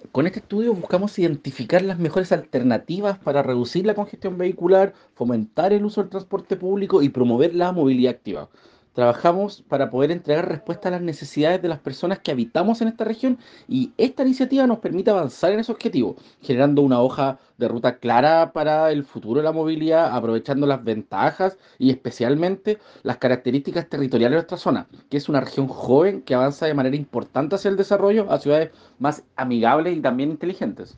Con este estudio buscamos identificar las mejores alternativas para reducir la congestión vehicular, fomentar el uso del transporte público y promover la movilidad activa. Trabajamos para poder entregar respuesta a las necesidades de las personas que habitamos en esta región y esta iniciativa nos permite avanzar en ese objetivo, generando una hoja de ruta clara para el futuro de la movilidad, aprovechando las ventajas y especialmente las características territoriales de nuestra zona, que es una región joven que avanza de manera importante hacia el desarrollo a ciudades más amigables y también inteligentes.